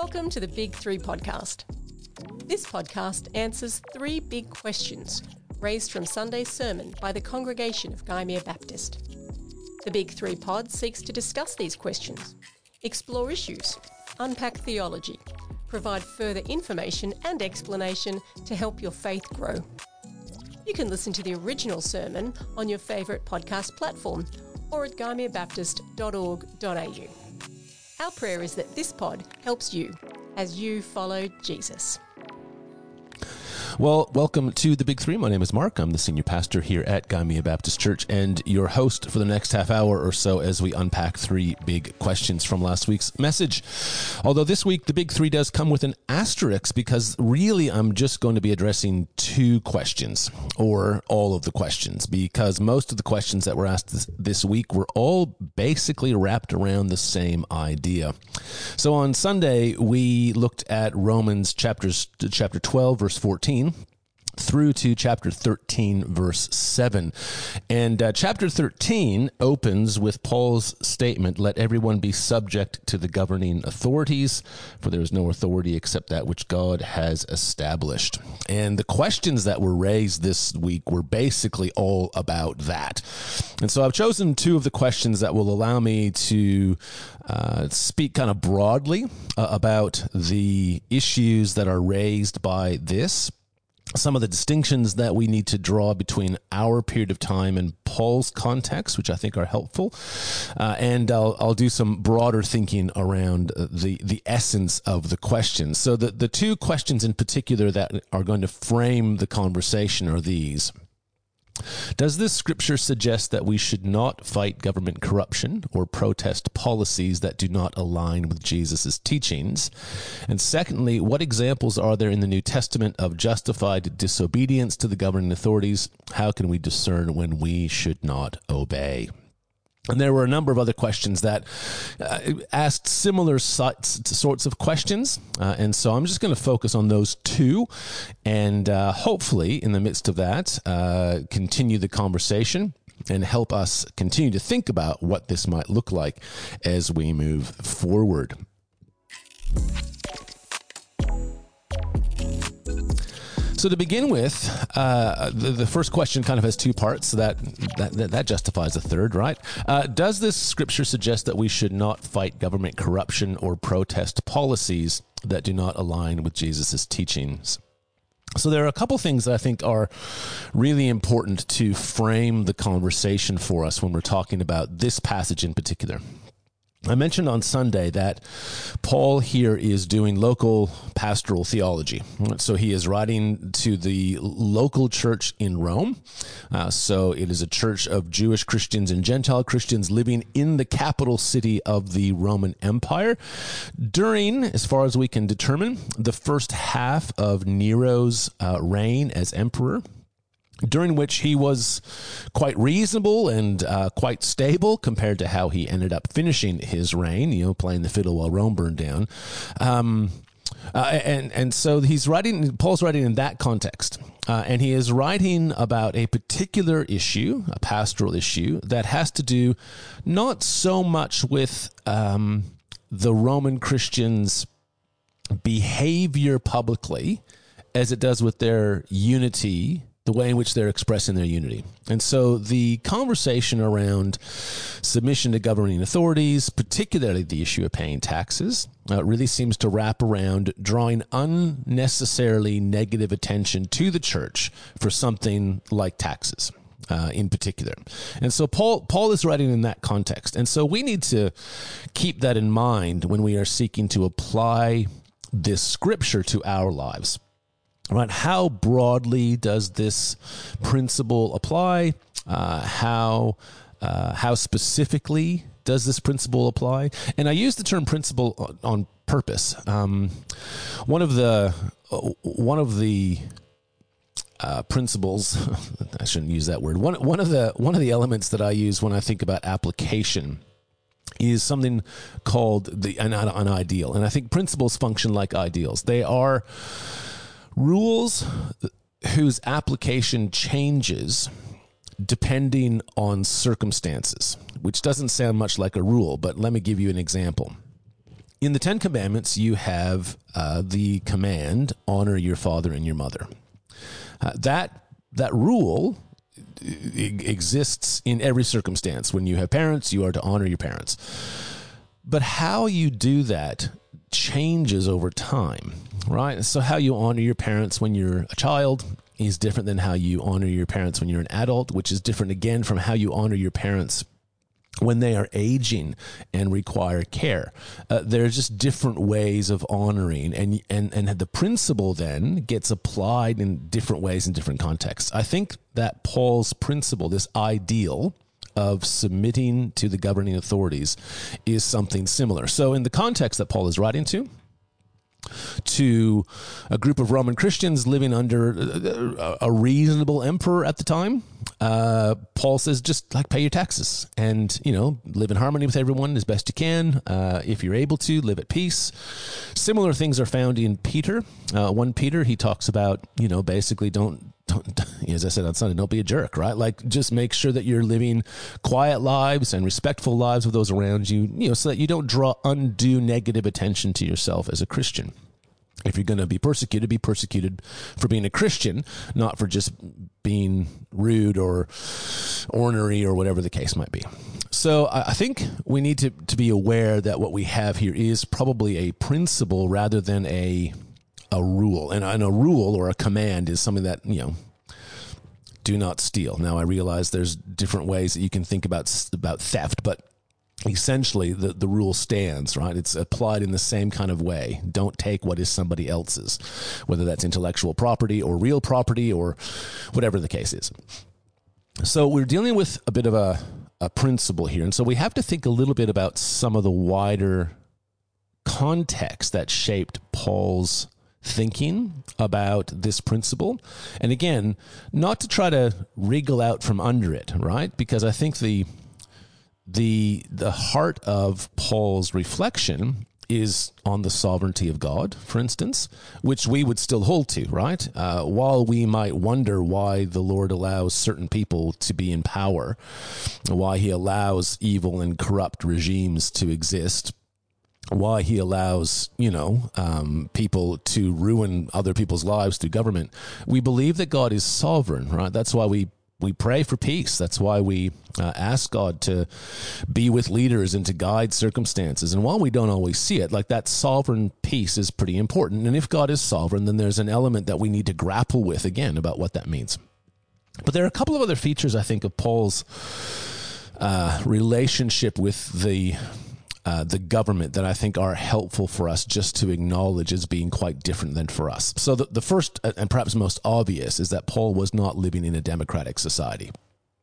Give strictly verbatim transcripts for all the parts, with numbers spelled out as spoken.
Welcome to the Big Three Podcast. This podcast answers three big questions raised from Sunday's sermon by the congregation of Gymea Baptist. The Big Three Pod seeks to discuss these questions, explore issues, unpack theology, provide further information and explanation to help your faith grow. You can listen to the original sermon on your favourite podcast platform or at gymea baptist dot org dot a u. Our prayer is that this pod helps you as you follow Jesus. Well, welcome to the Big Three. My name is Mark. I'm the senior pastor here at Gymea Baptist Church and your host for the next half hour or so as we unpack three big questions from last week's message. Although this week, the Big Three does come with an asterisk because really I'm just going to be addressing two questions or all of the questions because most of the questions that were asked this, this week were all basically wrapped around the same idea. So on Sunday, we looked at Romans chapters, chapter twelve, verse fourteen. Through to chapter thirteen, verse seven. And uh, chapter thirteen opens with Paul's statement, "Let everyone be subject to the governing authorities, for there is no authority except that which God has established." And the questions that were raised this week were basically all about that. And so I've chosen two of the questions that will allow me to uh, speak kind of broadly uh, about the issues that are raised by this, some of the distinctions that we need to draw between our period of time and Paul's context, which I think are helpful. Uh, and I'll, I'll do some broader thinking around the, the essence of the questions. So the, the two questions in particular that are going to frame the conversation are these. Does this scripture suggest that we should not fight government corruption or protest policies that do not align with Jesus' teachings? And secondly, what examples are there in the New Testament of justified disobedience to the governing authorities? How can we discern when we should not obey? And there were a number of other questions that uh, asked similar sorts of questions. Uh, and so I'm just going to focus on those two and uh, hopefully in the midst of that, uh, continue the conversation and help us continue to think about what this might look like as we move forward. So to begin with, uh, the, the first question kind of has two parts, so that that, that, that justifies a third, right? Uh, does this scripture suggest that we should not fight government corruption or protest policies that do not align with Jesus' teachings? So there are a couple things that I think are really important to frame the conversation for us when we're talking about this passage in particular. I mentioned on Sunday that Paul here is doing local pastoral theology. So he is writing to the local church in Rome. Uh, so it is a church of Jewish Christians and Gentile Christians living in the capital city of the Roman Empire during, as far as we can determine, the first half of Nero's uh, reign as emperor, during which he was quite reasonable and uh, quite stable compared to how he ended up finishing his reign, you know, playing the fiddle while Rome burned down. Um, uh, and, and so he's writing, Paul's writing in that context. Uh, and he is writing about a particular issue, a pastoral issue, that has to do not so much with um, the Roman Christians' behavior publicly as it does with their unity, the way in which they're expressing their unity. And so the conversation around submission to governing authorities, particularly the issue of paying taxes, uh, really seems to wrap around drawing unnecessarily negative attention to the church for something like taxes. Uh, in particular. And so Paul Paul is writing in that context. And so we need to keep that in mind when we are seeking to apply this scripture to our lives. Right? How broadly does this principle apply? Uh, how uh, how specifically does this principle apply? And I use the term principle on, on purpose. Um, one of the uh, one of the uh, principles, I shouldn't use that word. One one of the one of the elements that I use when I think about application is something called the an, an ideal. And I think principles function like ideals. They are rules whose application changes depending on circumstances, which doesn't sound much like a rule, but let me give you an example. in the Ten Commandments, you have uh, the command, honor your father and your mother. Uh, that that rule exists in every circumstance. When you have parents, you are to honor your parents. But how you do that changes over time, right? So how you honor your parents when you're a child is different than how you honor your parents when you're an adult, which is different again from how you honor your parents when they are aging and require care. Uh, there's just different ways of honoring, and, and, and the principle then gets applied in different ways in different contexts. I think that Paul's principle, this ideal of submitting to the governing authorities, is something similar. So in the context that Paul is writing to, to a group of Roman Christians living under a reasonable emperor at the time, uh, Paul says, just like pay your taxes and, you know, live in harmony with everyone as best you can. Uh, if you're able to, live at peace. Similar things are found in Peter. Uh, one Peter, he talks about, you know, basically don't, don't, as I said on Sunday, don't be a jerk, right? Like just make sure that you're living quiet lives and respectful lives with those around you, you know, so that you don't draw undue negative attention to yourself as a Christian. If you're going to be persecuted, be persecuted for being a Christian, not for just being rude or ornery or whatever the case might be. So I think we need to, to be aware that what we have here is probably a principle rather than a a rule. And, and a rule or a command is something that, you know, do not steal. Now, I realize there's different ways that you can think about about theft, but essentially the, the rule stands, right? It's applied in the same kind of way. Don't take what is somebody else's, whether that's intellectual property or real property or whatever the case is. So we're dealing with a bit of a, a principle here. And so we have to think a little bit about some of the wider context that shaped Paul's thinking about this principle. And again, not to try to wriggle out from under it, right? Because I think the The the heart of Paul's reflection is on the sovereignty of God, for instance, which we would still hold to, right? Uh, while we might wonder why the Lord allows certain people to be in power, why he allows evil and corrupt regimes to exist, why he allows, you know, um, people to ruin other people's lives through government, we believe that God is sovereign, right? That's why we We pray for peace. That's why we uh, ask God to be with leaders and to guide circumstances. And while we don't always see it, like that sovereign peace is pretty important. And if God is sovereign, then there's an element that we need to grapple with again about what that means. But there are a couple of other features, I think, of Paul's uh, relationship with the Uh, the government that I think are helpful for us just to acknowledge as being quite different than for us. So the, the first and perhaps most obvious is that Paul was not living in a democratic society.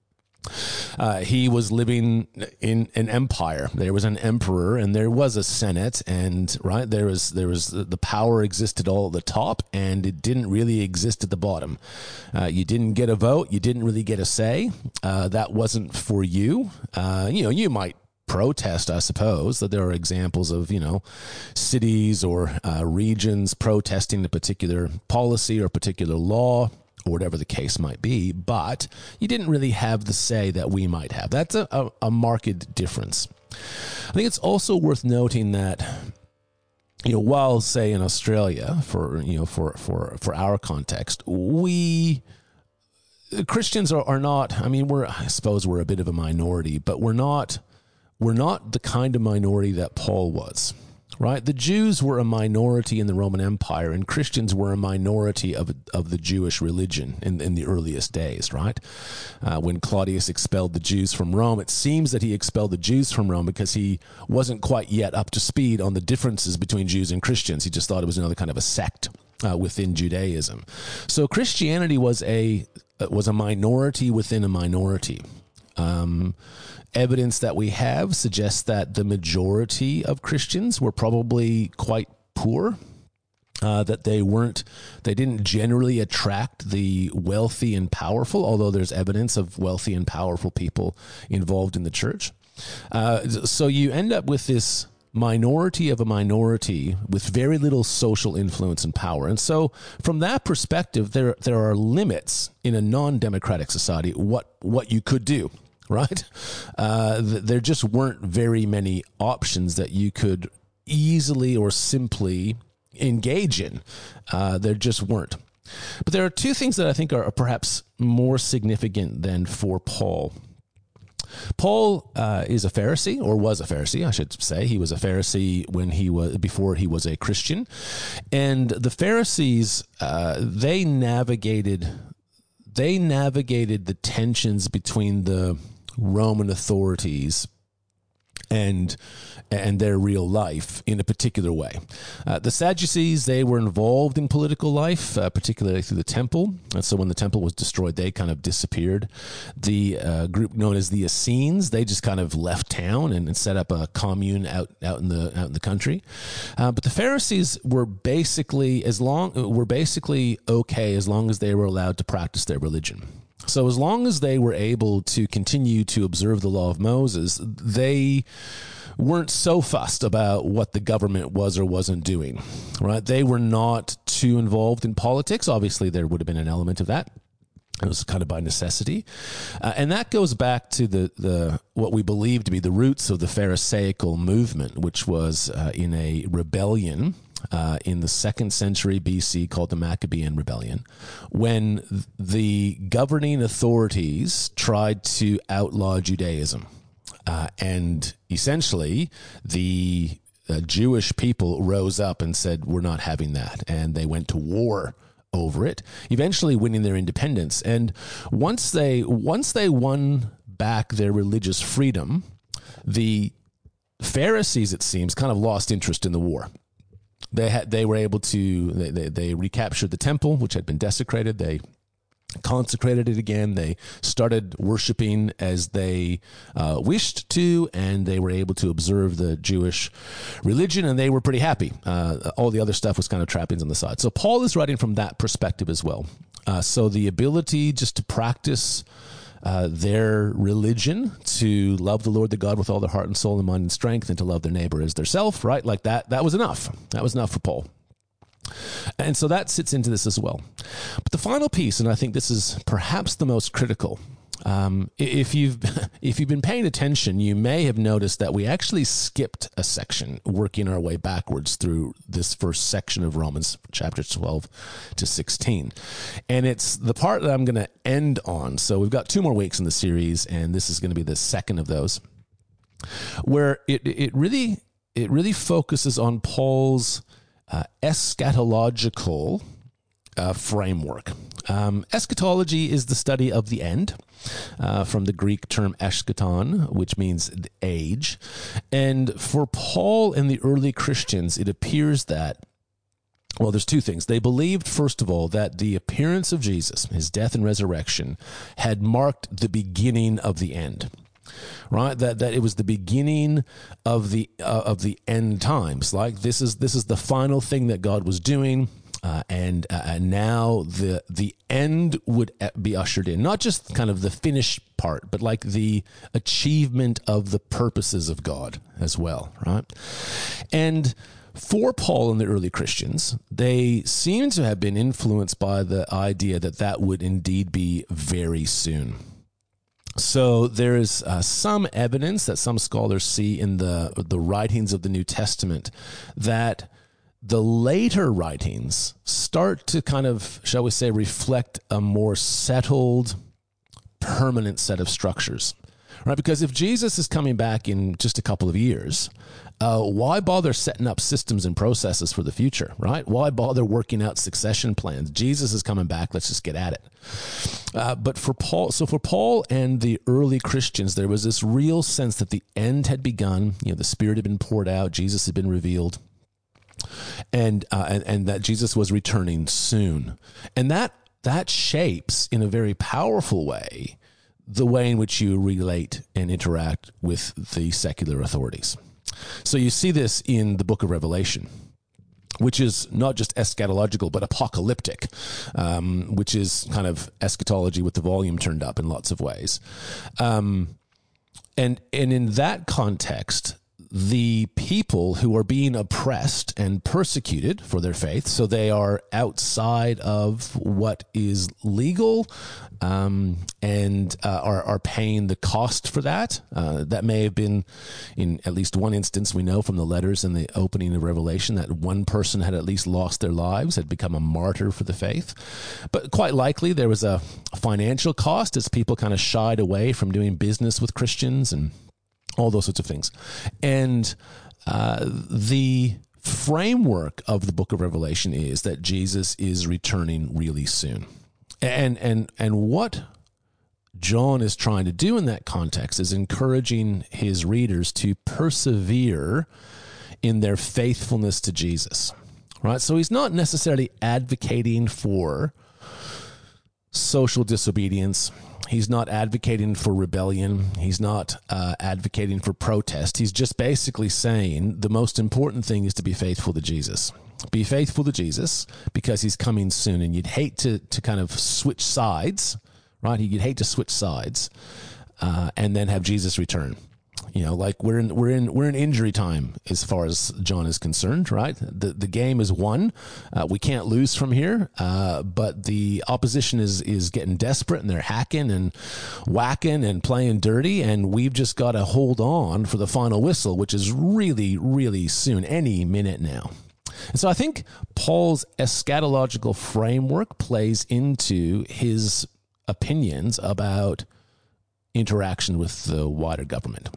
Uh, he was living in an empire. There was an emperor and there was a senate, and right there was there was the power existed all at the top, and it didn't really exist at the bottom. Uh, you didn't get a vote. You didn't really get a say. Uh, that wasn't for you. Uh, you know, you might protest, I suppose, that there are examples of, you know, cities or uh, regions protesting a particular policy or a particular law or whatever the case might be, but you didn't really have the say that we might have. That's a, a, a marked difference. I think it's also worth noting that, you know, while, say, in Australia, for, you know, for, for, for our context, we... Christians are, are not, I mean, we're, I suppose we're a bit of a minority, but we're not... We're not the kind of minority that Paul was, right? The Jews were a minority in the Roman Empire, and Christians were a minority of of the Jewish religion in, in the earliest days, right? Uh, when Claudius expelled the Jews from Rome, it seems that he expelled the Jews from Rome because he wasn't quite yet up to speed on the differences between Jews and Christians. He just thought it was another kind of a sect uh, within Judaism. So Christianity was a was a minority within a minority. Um, evidence that we have suggests that the majority of Christians were probably quite poor, uh, that they weren't, they didn't generally attract the wealthy and powerful, although there's evidence of wealthy and powerful people involved in the church. Uh, so you end up with this minority of a minority with very little social influence and power. And so from that perspective, there there are limits in a non-democratic society what what you could do, right? Uh, th- there just weren't very many options that you could easily or simply engage in. Uh, there just weren't. But there are two things that I think are, are perhaps more significant than for Paul. Paul uh, is a Pharisee, or was a Pharisee, I should say. He was a Pharisee when he was before he was a Christian, and the Pharisees uh, they navigated they navigated the tensions between the Roman authorities and and their real life in a particular way. Uh, the Sadducees, they were involved in political life, uh, particularly through the temple. And so when the temple was destroyed, they kind of disappeared. The uh, group known as the Essenes, they just kind of left town and, and set up a commune out, out in the out in the country. Uh, but the Pharisees were basically as long were basically okay as long as they were allowed to practice their religion. So as long as they were able to continue to observe the law of Moses, they weren't so fussed about what the government was or wasn't doing, right? They were not too involved in politics. Obviously, there would have been an element of that. It was kind of by necessity. Uh, and that goes back to the, the what we believe to be the roots of the Pharisaical movement, which was uh, in a rebellion Uh, in the second century B C called the Maccabean Rebellion, when the governing authorities tried to outlaw Judaism. Uh, and essentially, the uh, Jewish people rose up and said, we're not having that. And they went to war over it, eventually winning their independence. And once they once they won back their religious freedom, the Pharisees, it seems, kind of lost interest in the war. They had, they were able to, they, they, they recaptured the temple, which had been desecrated. They consecrated it again. They started worshiping as they uh, wished to, and they were able to observe the Jewish religion, and they were pretty happy. Uh, all the other stuff was kind of trappings on the side. So Paul is writing from that perspective as well. Uh, so the ability just to practice Uh, their religion, to love the Lord, the God, with all their heart and soul and mind and strength, and to love their neighbor as their self, right? Like that, that was enough. That was enough for Paul. And so that sits into this as well. But the final piece, and I think this is perhaps the most critical, um, if you've if you've been paying attention, you may have noticed that we actually skipped a section, working our way backwards through this first section of Romans, chapter twelve to sixteen. And it's the part that I'm going to end on. So we've got two more weeks in the series, and this is going to be the second of those, where it it really it really focuses on Paul's uh, eschatological uh, framework. Um, eschatology is the study of the end, uh, from the Greek term eschaton, which means age. And for Paul and the early Christians, it appears that, well, there's two things. They believed, first of all, that the appearance of Jesus, his death and resurrection, had marked the beginning of the end. Right, that that it was the beginning of the uh, of the end times. Like this is this is the final thing that God was doing. Uh, and uh, and now the the end would be ushered in, not just kind of the finished part, but like the achievement of the purposes of God as well, right? And for Paul and the early Christians, they seem to have been influenced by the idea that that would indeed be very soon. So there is uh, some evidence that some scholars see in the the writings of the New Testament that the later writings start to kind of, shall we say, reflect a more settled, permanent set of structures, right? Because if Jesus is coming back in just a couple of years, uh, why bother setting up systems and processes for the future, right? Why bother working out succession plans? Jesus is coming back. Let's just get at it. Uh, but for Paul, so for Paul and the early Christians, there was this real sense that the end had begun. You know, the Spirit had been poured out. Jesus had been revealed. And, uh, and and that Jesus was returning soon, and that that shapes in a very powerful way the way in which you relate and interact with the secular authorities. So you see this in the Book of Revelation, which is not just eschatological but apocalyptic, um, which is kind of eschatology with the volume turned up in lots of ways, um, and and in that context, the people who are being oppressed and persecuted for their faith, so they are outside of what is legal, um, and uh, are, are paying the cost for that. Uh, that may have been, in at least one instance, we know from the letters in the opening of Revelation, that one person had at least lost their lives, had become a martyr for the faith. But quite likely there was a financial cost as people kind of shied away from doing business with Christians and all those sorts of things. And uh, the framework of the book of Revelation is that Jesus is returning really soon. And and and what John is trying to do in that context is encouraging his readers to persevere in their faithfulness to Jesus. Right? So he's not necessarily advocating for social disobedience. He's not advocating for rebellion. He's not uh, advocating for protest. He's just basically saying the most important thing is to be faithful to Jesus. Be faithful to Jesus because he's coming soon. And you'd hate to to kind of switch sides, right? You'd hate to switch sides uh, and then have Jesus return. You know, like we're in we're in we're in injury time as far as John is concerned, right? The the game is won. Uh, we can't lose from here. Uh, but the opposition is is getting desperate, and they're hacking and whacking and playing dirty, and we've just got to hold on for the final whistle, which is really really soon, any minute now. And so I think Paul's eschatological framework plays into his opinions about interaction with the wider government.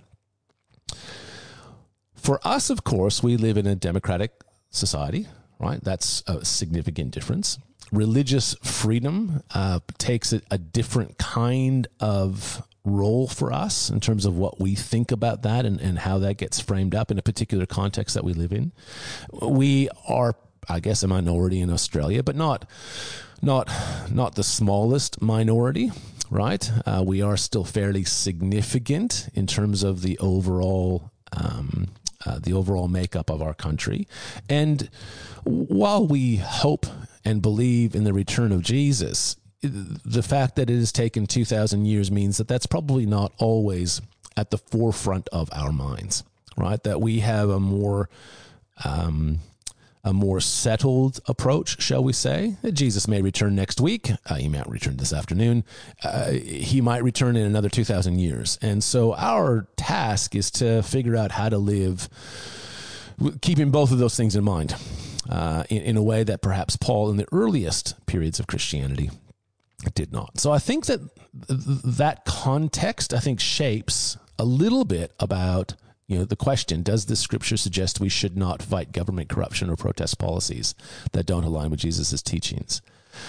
For us, of course, we live in a democratic society, right? That's a significant difference. Religious freedom uh, takes a, a different kind of role for us in terms of what we think about that and, and how that gets framed up in a particular context that we live in. We are, I guess, a minority in Australia, but not not not the smallest minority, right? Uh, we are still fairly significant in terms of the overall um, uh, the overall makeup of our country. And while we hope and believe in the return of Jesus, the fact that it has taken two thousand years means that that's probably not always at the forefront of our minds, right? That we have a more um, a more settled approach, shall we say. Jesus may return next week. Uh, he might return this afternoon. Uh, he might return in another two thousand years. And so our task is to figure out how to live keeping both of those things in mind uh, in, in a way that perhaps Paul in the earliest periods of Christianity did not. So I think that that context, I think, shapes a little bit about, you know, the question, does this scripture suggest we should not fight government corruption or protest policies that don't align with Jesus' teachings?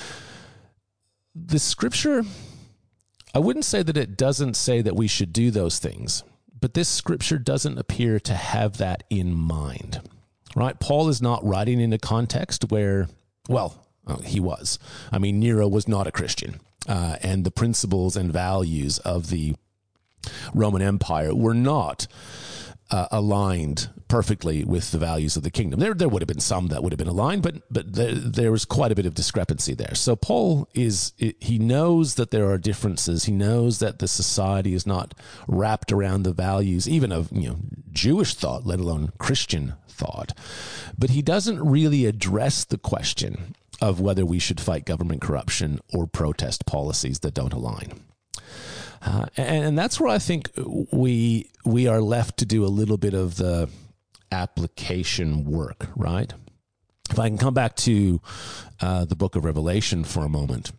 The scripture, I wouldn't say that it doesn't say that we should do those things, but this scripture doesn't appear to have that in mind, right? Paul is not writing in a context where, well, Oh, he was. I mean, Nero was not a Christian, uh, and the principles and values of the Roman Empire were not uh, aligned perfectly with the values of the kingdom. There, there would have been some that would have been aligned, but but there, there was quite a bit of discrepancy there. So Paul is he knows that there are differences. He knows that the society is not wrapped around the values, even of you know Jewish thought, let alone Christian thought. But he doesn't really address the question of whether we should fight government corruption or protest policies that don't align. Uh, and, and that's where I think we we are left to do a little bit of the application work, right? If I can come back to uh, the book of Revelation for a moment.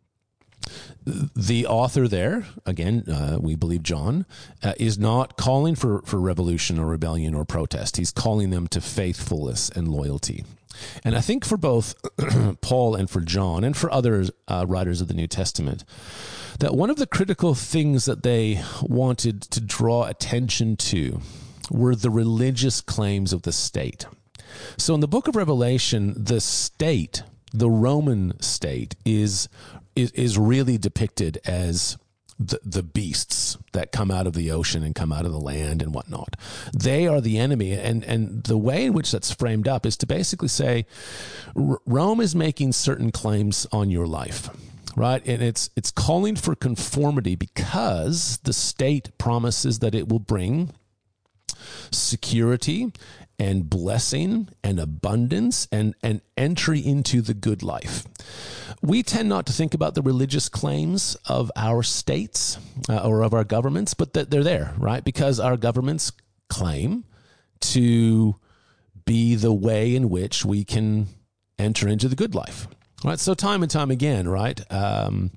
The author there, again, uh, we believe John, uh, is not calling for, for revolution or rebellion or protest. He's calling them to faithfulness and loyalty. And I think for both Paul and for John and for other uh, writers of the New Testament, that one of the critical things that they wanted to draw attention to were the religious claims of the state. So in the book of Revelation, the state, the Roman state, is is, is really depicted as the, the beasts that come out of the ocean and come out of the land and whatnot. They are the enemy. And, and the way in which that's framed up is to basically say, Rome is making certain claims on your life, right? And it's, it's calling for conformity because the state promises that it will bring security and blessing and abundance and, and entry into the good life. We tend not to think about the religious claims of our states uh, or of our governments, but that they're there, right? Because our governments claim to be the way in which we can enter into the good life, right? So time and time again, right? Um,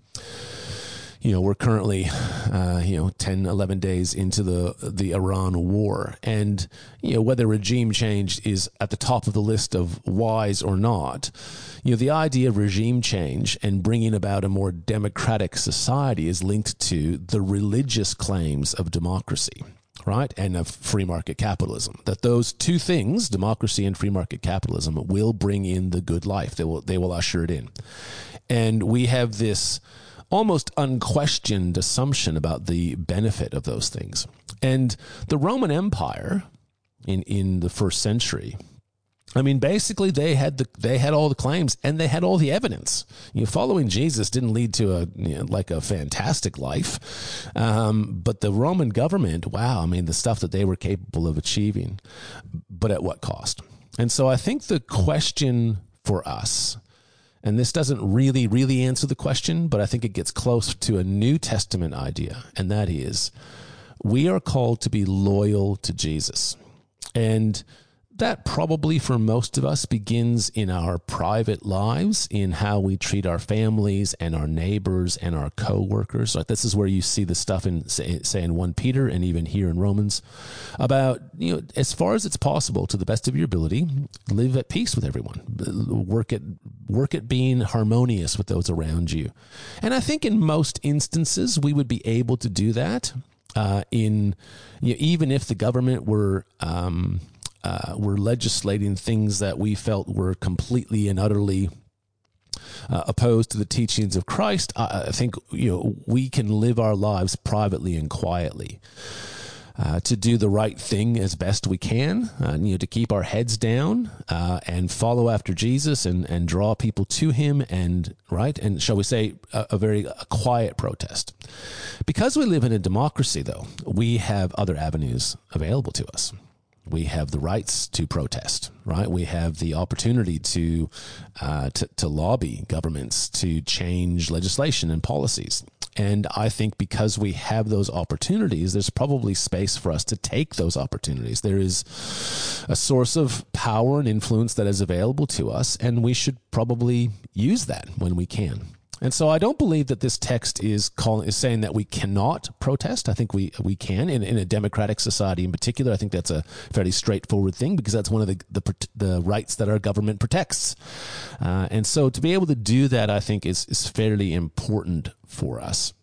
You know, we're currently, uh, you know, ten, eleven days into the the Iran war. And, you know, whether regime change is at the top of the list of wise or not, you know, the idea of regime change and bringing about a more democratic society is linked to the religious claims of democracy, right, and of free market capitalism. That those two things, democracy and free market capitalism, will bring in the good life. They will, they will usher it in. And we have this almost unquestioned assumption about the benefit of those things. And the Roman Empire in, in the first century, I mean, basically they had the they had all the claims and they had all the evidence. You know, following Jesus didn't lead to a you know, like a fantastic life, um, but the Roman government, wow, I mean, the stuff that they were capable of achieving, but at what cost? And so I think the question for us, and this doesn't really, really answer the question, but I think it gets close to a New Testament idea, and that is we are called to be loyal to Jesus. And that probably for most of us begins in our private lives, in how we treat our families and our neighbors and our co-workers. Like this is where you see the stuff in, say, say in First Peter and even here in Romans about, you know, as far as it's possible, to the best of your ability, live at peace with everyone. Work at work at being harmonious with those around you. And I think in most instances we would be able to do that uh, in, you know, even if the government were um, Uh, we're legislating things that we felt were completely and utterly uh, opposed to the teachings of Christ. I, I think you know we can live our lives privately and quietly uh, to do the right thing as best we can. Uh, you know, to keep our heads down uh, and follow after Jesus and and draw people to Him, and right and shall we say a, a very a quiet protest. Because we live in a democracy, though, we have other avenues available to us. We have the rights to protest, right? We have the opportunity to, uh, to to lobby governments to change legislation and policies. And I think because we have those opportunities, there's probably space for us to take those opportunities. There is a source of power and influence that is available to us, and we should probably use that when we can. And so I don't believe that this text is calling is saying that we cannot protest. I think we we can in, in a democratic society in particular. I think that's a fairly straightforward thing because that's one of the the, the rights that our government protects. Uh, and so to be able to do that, I think is is fairly important for us.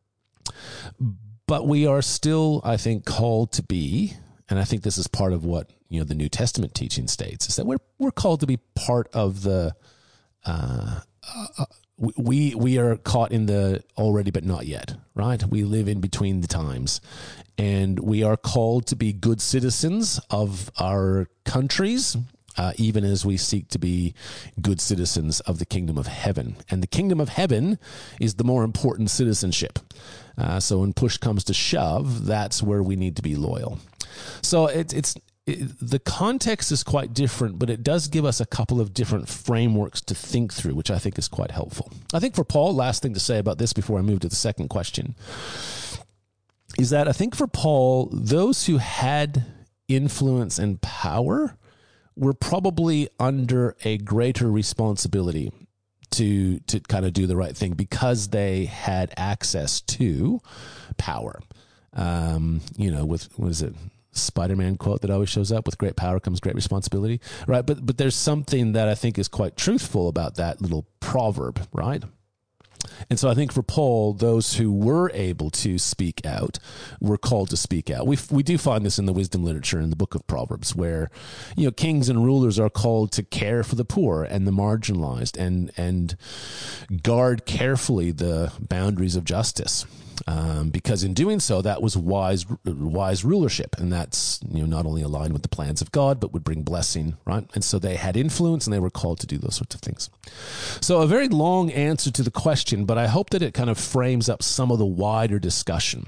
But we are still, I think, called to be, and I think this is part of what you know the New Testament teaching states, is that we're we're called to be part of the. Uh, uh, We we are caught in the already but not yet, right? We live in between the times, and we are called to be good citizens of our countries, uh, even as we seek to be good citizens of the kingdom of heaven. And the kingdom of heaven is the more important citizenship. Uh, so when push comes to shove, that's where we need to be loyal. So it, it's It, the context is quite different, but it does give us a couple of different frameworks to think through, which I think is quite helpful. I think for Paul, last thing to say about this before I move to the second question, is that I think for Paul, those who had influence and power were probably under a greater responsibility to to kind of do the right thing because they had access to power. Um, you know, with, what is it? Spider-Man quote that always shows up, with great power comes great responsibility, right? But but there's something that I think is quite truthful about that little proverb, right? And so I think for Paul, those who were able to speak out were called to speak out. We we do find this in the wisdom literature in the book of Proverbs, where you know kings and rulers are called to care for the poor and the marginalized, and and guard carefully the boundaries of justice. Um, because in doing so, that was wise, wise rulership, and that's you know not only aligned with the plans of God, but would bring blessing, right? And so they had influence, and they were called to do those sorts of things. So a very long answer to the question, but I hope that it kind of frames up some of the wider discussion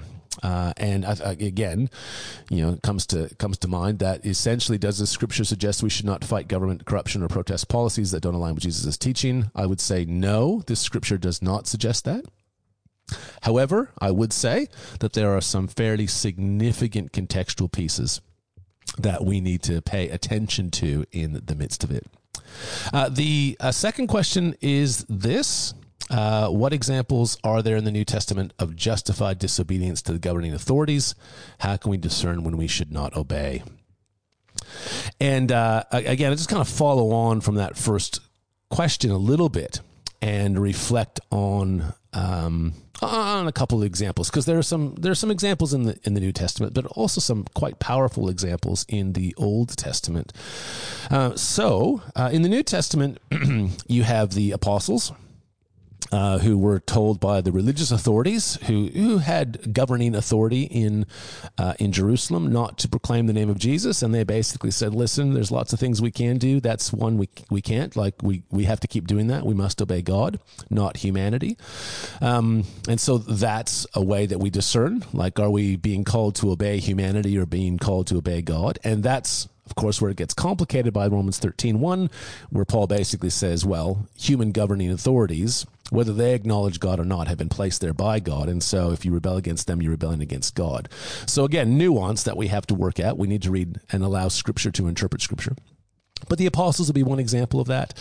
Uh, and I, again, you know, it comes to comes to mind that essentially, does the scripture suggest we should not fight government corruption or protest policies that don't align with Jesus' teaching? I would say no, this scripture does not suggest that. However, I would say that there are some fairly significant contextual pieces that we need to pay attention to in the midst of it. Uh, the uh, second question is this. Uh, what examples are there in the New Testament of justified disobedience to the governing authorities? How can we discern when we should not obey? And uh, again, I just kind of follow on from that first question a little bit and reflect on um, on a couple of examples, because there are some there are some examples in the in the New Testament, but also some quite powerful examples in the Old Testament. Uh, so, uh, in the New Testament, you have the apostles. Uh, who were told by the religious authorities who who had governing authority in uh, in Jerusalem not to proclaim the name of Jesus, and they basically said, "Listen, there's lots of things we can do. That's one we we can't. Like we we have to keep doing that. We must obey God, not humanity." Um, and so that's a way that we discern. Like, are we being called to obey humanity or being called to obey God? And that's, of course, where it gets complicated by Romans thirteen one, where Paul basically says, well, human governing authorities, whether they acknowledge God or not, have been placed there by God. And so if you rebel against them, you're rebelling against God. So again, nuance that we have to work at. We need to read and allow Scripture to interpret Scripture. But the apostles would be one example of that.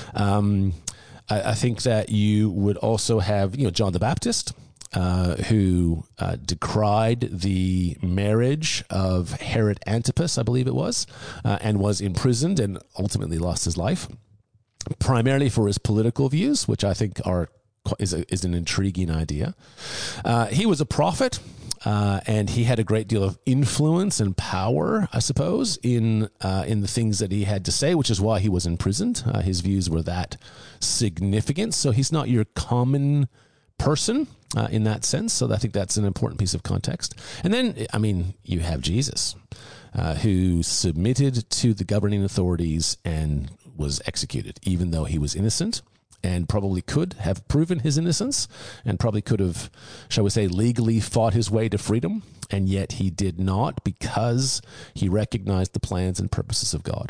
Um, I, I think that you would also have, you know, John the Baptist, Uh, who uh, decried the marriage of Herod Antipas, I believe it was, uh, and was imprisoned and ultimately lost his life, primarily for his political views, which I think are is, a, is an intriguing idea. Uh, he was a prophet, uh, and he had a great deal of influence and power, I suppose, in uh, in the things that he had to say, which is why he was imprisoned. Uh, his views were that significant. So he's not your common person uh, in that sense. So I think that's an important piece of context. And then, I mean, you have Jesus, uh, who submitted to the governing authorities and was executed, even though he was innocent and probably could have proven his innocence and probably could have, shall we say, legally fought his way to freedom. And yet he did not, because he recognized the plans and purposes of God.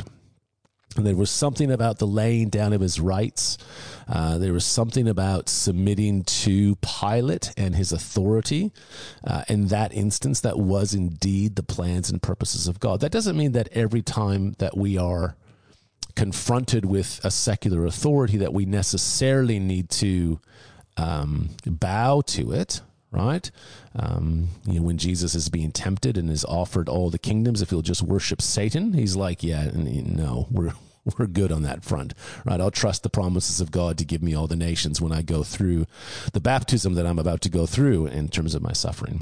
And there was something about the laying down of his rights. Uh, there was something about submitting to Pilate and his authority. Uh, in that instance, that was indeed the plans and purposes of God. That doesn't mean that every time that we are confronted with a secular authority that we necessarily need to um, bow to it. Right? Um, you know, when Jesus is being tempted and is offered all the kingdoms, if he'll just worship Satan, he's like, yeah, no, we're we're good on that front. Right? I'll trust the promises of God to give me all the nations when I go through the baptism that I'm about to go through in terms of my suffering.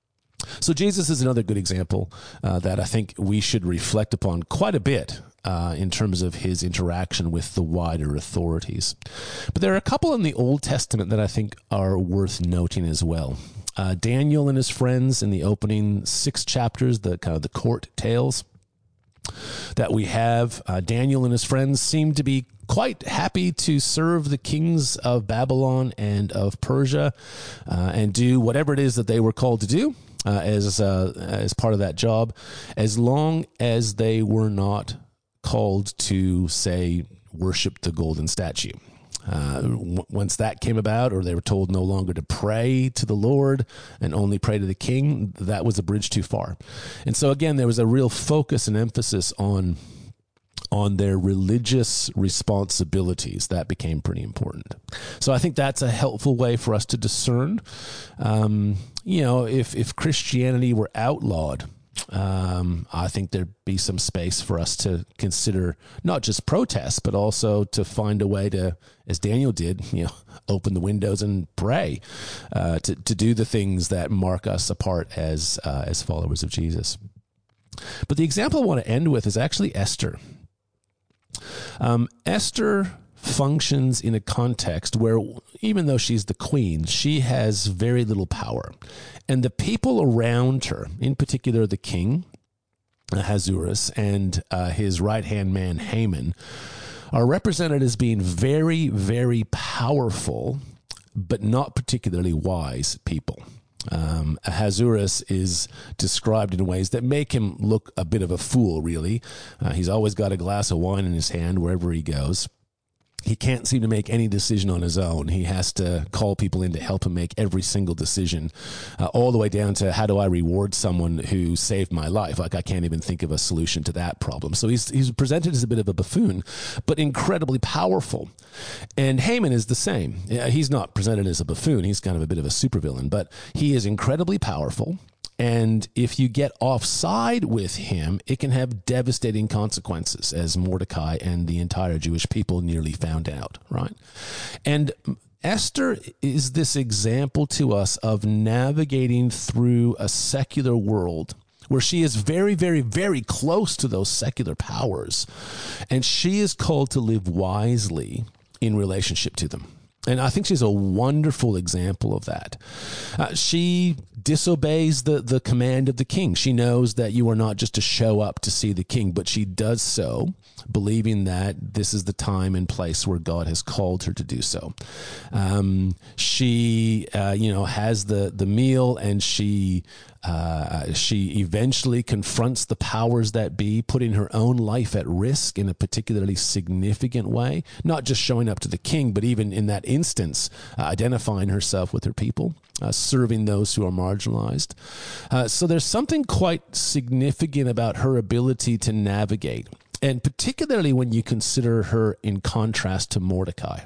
So Jesus is another good example uh, that I think we should reflect upon quite a bit uh, in terms of his interaction with the wider authorities. But there are a couple in the Old Testament that I think are worth noting as well. Uh, Daniel and his friends in the opening six chapters, the kind of the court tales that we have. Uh, Daniel and his friends seem to be quite happy to serve the kings of Babylon and of Persia uh, and do whatever it is that they were called to do. Uh, as uh, as part of that job, as long as they were not called to, say, worship the golden statue. Uh, w- once that came about, or they were told no longer to pray to the Lord and only pray to the king, that was a bridge too far. And so again, there was a real focus and emphasis on on their religious responsibilities. That became pretty important. So I think that's a helpful way for us to discern. Um, you know, if, if Christianity were outlawed, um, I think there'd be some space for us to consider not just protest, but also to find a way to, as Daniel did, you know, open the windows and pray, uh, to, to do the things that mark us apart as, uh, as followers of Jesus. But the example I want to end with is actually Esther. Um, Esther functions in a context where, even though she's the queen, she has very little power. And the people around her, in particular the king, Ahasuerus, and uh, his right-hand man, Haman, are represented as being very, very powerful, but not particularly wise people. Um, Ahasuerus is described in ways that make him look a bit of a fool, really. Uh, he's always got a glass of wine in his hand wherever he goes. He can't seem to make any decision on his own. He has to call people in to help him make every single decision, uh, all the way down to how do I reward someone who saved my life? Like, I can't even think of a solution to that problem. So he's he's presented as a bit of a buffoon, but incredibly powerful. And Haman is the same. He's not presented as a buffoon. He's kind of a bit of a supervillain, but he is incredibly powerful. And if you get offside with him, it can have devastating consequences, as Mordecai and the entire Jewish people nearly found out, right? And Esther is this example to us of navigating through a secular world where she is very, very, very close to those secular powers. And she is called to live wisely in relationship to them. And I think she's a wonderful example of that. Uh, she disobeys the, the command of the king. She knows that you are not just to show up to see the king, but she does so, believing that this is the time and place where God has called her to do so. Um, she, uh, you know, has the, the meal, and she uh, she eventually confronts the powers that be, putting her own life at risk in a particularly significant way, not just showing up to the king, but even in that instance, uh, identifying herself with her people, uh, serving those who are marginalized. Uh, so there's something quite significant about her ability to navigate, and particularly when you consider her in contrast to Mordecai.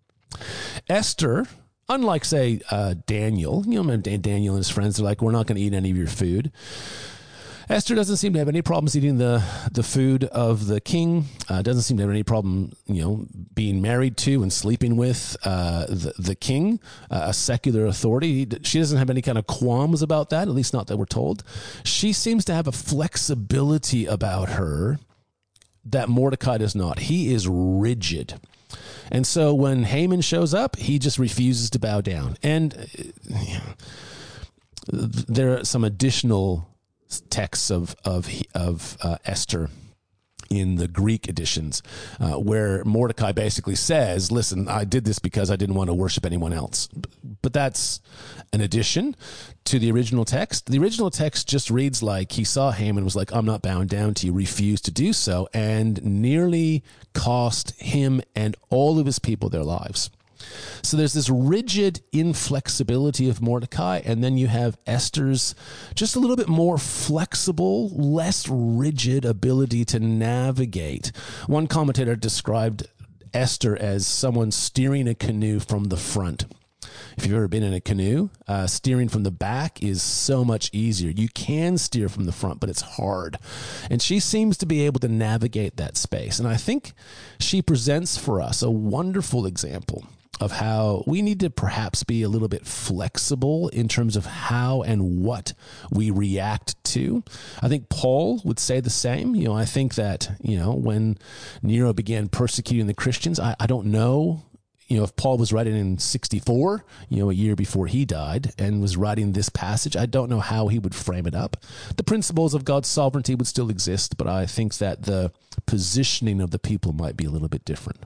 Esther, unlike, say, uh, Daniel, you know, Daniel and his friends are like, we're not going to eat any of your food. Esther doesn't seem to have any problems eating the, the food of the king. Uh, doesn't seem to have any problem, you know, being married to and sleeping with uh, the, the king, uh, a secular authority. She doesn't have any kind of qualms about that, at least not that we're told. She seems to have a flexibility about her that Mordecai does not. He is rigid. And so when Haman shows up, he just refuses to bow down. And uh, there are some additional texts of of of uh, Esther in the Greek editions, uh, where Mordecai basically says, listen, I did this because I didn't want to worship anyone else. But that's an addition to the original text. The original text just reads like he saw Haman, was like, I'm not bound down to you, refused to do so, and nearly cost him and all of his people their lives. So there's this rigid inflexibility of Mordecai, and then you have Esther's just a little bit more flexible, less rigid ability to navigate. One commentator described Esther as someone steering a canoe from the front. If you've ever been in a canoe, uh, steering from the back is so much easier. You can steer from the front, but it's hard. And she seems to be able to navigate that space. And I think she presents for us a wonderful example of how we need to perhaps be a little bit flexible in terms of how and what we react to. I think Paul would say the same. You know, I think that, you know, when Nero began persecuting the Christians, I, I don't know, you know, if Paul was writing in sixty-four, you know, a year before he died, and was writing this passage, I don't know how he would frame it up. The principles of God's sovereignty would still exist, but I think that the positioning of the people might be a little bit different.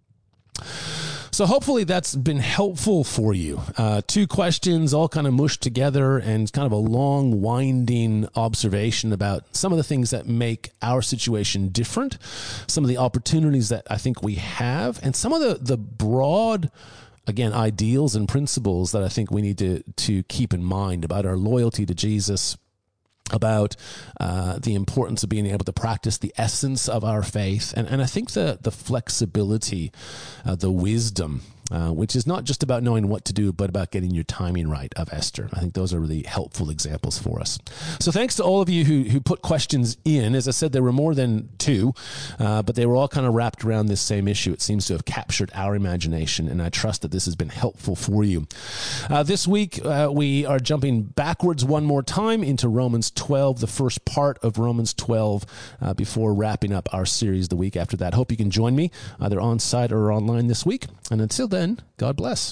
So hopefully that's been helpful for you. Uh, two questions all kind of mushed together, and kind of a long, winding observation about some of the things that make our situation different, some of the opportunities that I think we have, and some of the, the broad, again, ideals and principles that I think we need to, to keep in mind about our loyalty to Jesus, about uh, the importance of being able to practice the essence of our faith. And, and I think the, the flexibility, uh, the wisdom, uh, which is not just about knowing what to do, but about getting your timing right, of Esther. I think those are really helpful examples for us. So thanks to all of you who, who put questions in. As I said, there were more than two, uh, but they were all kind of wrapped around this same issue. It seems to have captured our imagination, and I trust that this has been helpful for you. Uh, this week, uh, we are jumping backwards one more time into Romans twelve, the first part of Romans twelve, uh, before wrapping up our series the week after that. Hope you can join me either on site or online this week. And until then, God bless.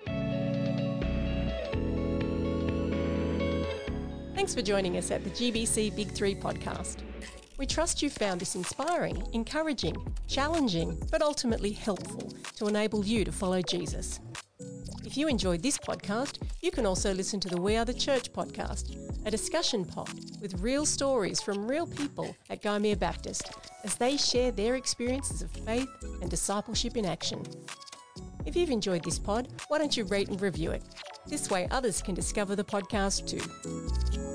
Thanks for joining us at the G B C Big Three podcast. We trust you found this inspiring, encouraging, challenging, but ultimately helpful to enable you to follow Jesus. If you enjoyed this podcast, You can also listen to the We Are the Church podcast, a discussion pod with real stories from real people at Gymea Baptist as they share their experiences of faith and discipleship in action. If you've enjoyed this pod, why don't you rate and review it? This way others can discover the podcast too.